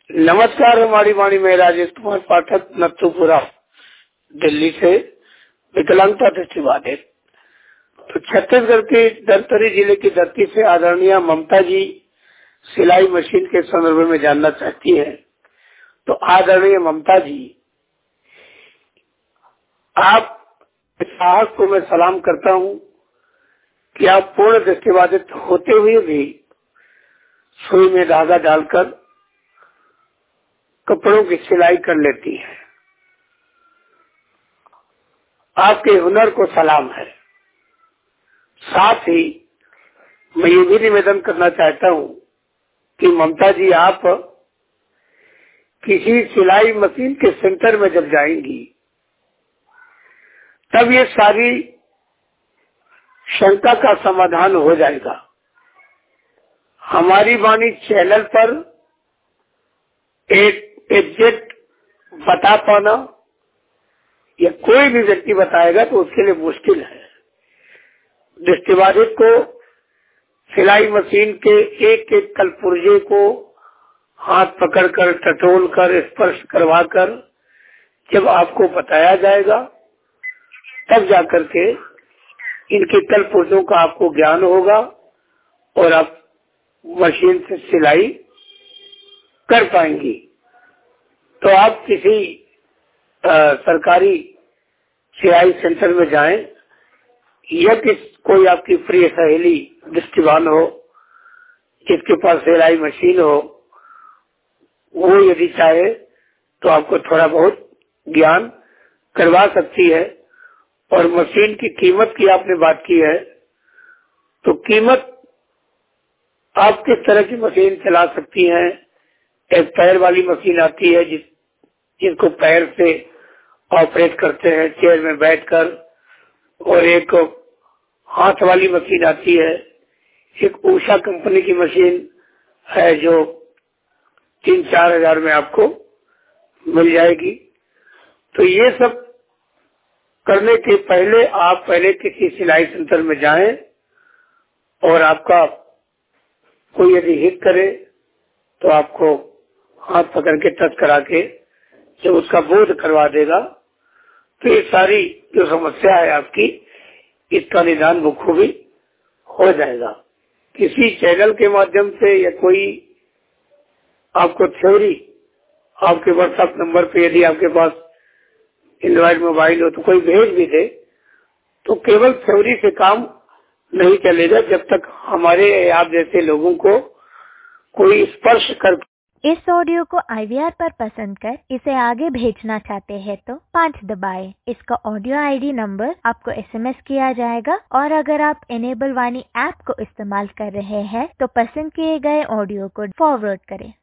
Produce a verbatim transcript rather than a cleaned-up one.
नमस्कार, हमारी वाणी में राजेश कुमार पाठक, नत्थुपुरा, दिल्ली से विकलांगता दृष्टिबाधित। तो छत्तीसगढ़ के धमतरी जिले की धरती से आदरणीय ममता जी सिलाई मशीन के संदर्भ में जानना चाहती है। तो आदरणीय ममता जी, आप साहस को मैं सलाम करता हूँ कि आप पूर्ण दृष्टिबाधित होते हुए भी सुई में धागा डालकर कपड़ों की सिलाई कर लेती है। आपके हुनर को सलाम है। साथ ही मैं ये भी निवेदन करना चाहता हूँ कि ममता जी, आप किसी सिलाई मशीन के सेंटर में जब जाएंगी तब ये सारी शंका का समाधान हो जाएगा। हमारी वाणी चैनल पर एक एग्जैक्ट बता पाना या कोई भी व्यक्ति बताएगा तो उसके लिए मुश्किल है। दृष्टिबाधित को सिलाई मशीन के एक एक कलपुर्जे को हाथ पकड़कर, टटोल कर, स्पर्श करवा कर जब आपको बताया जाएगा तब जाकर के इनके कलपुर्जों का आपको ज्ञान होगा और आप मशीन से सिलाई कर पाएंगी। तो आप किसी आ, सरकारी सिलाई सेंटर में जाएं या किस कोई आपकी प्रिय सहेली दृष्टिवान हो जिसके पास सिलाई मशीन हो, वो यदि चाहे तो आपको थोड़ा बहुत ज्ञान करवा सकती है। और मशीन की कीमत की आपने बात की है, तो कीमत आप किस तरह की मशीन चला सकती हैं। एक पैर वाली मशीन आती है जिस जिसको पैर से ऑपरेट करते हैं चेयर में बैठकर, और एक हाथ वाली मशीन आती है। एक उषा कंपनी की मशीन है जो तीन चार हजार में आपको मिल जाएगी। तो ये सब करने के पहले आप पहले किसी सिलाई सेंटर में जाएं और आपका कोई यदि हित करे तो आपको हाथ पकड़ के टच करा के जब उसका बोध करवा देगा तो ये सारी जो समस्या है आपकी, इसका निदान बखूबी हो जाएगा। किसी चैनल के माध्यम से या कोई आपको थ्योरी आपके व्हाट्सएप नंबर पे यदि आपके पास एंड्रॉइड मोबाइल हो तो कोई भेज भी दे, तो केवल थ्योरी से काम नहीं चलेगा जब तक हमारे आप जैसे लोगों को कोई स्पर्श कर। इस ऑडियो को आई वी आर पर पसंद कर इसे आगे भेजना चाहते हैं तो पाँच दबाएं। इसका ऑडियो आई डी नंबर आपको एस एम एस किया जाएगा। और अगर आप इनेबल वाणी ऐप को इस्तेमाल कर रहे हैं तो पसंद किए गए ऑडियो को फॉरवर्ड करें।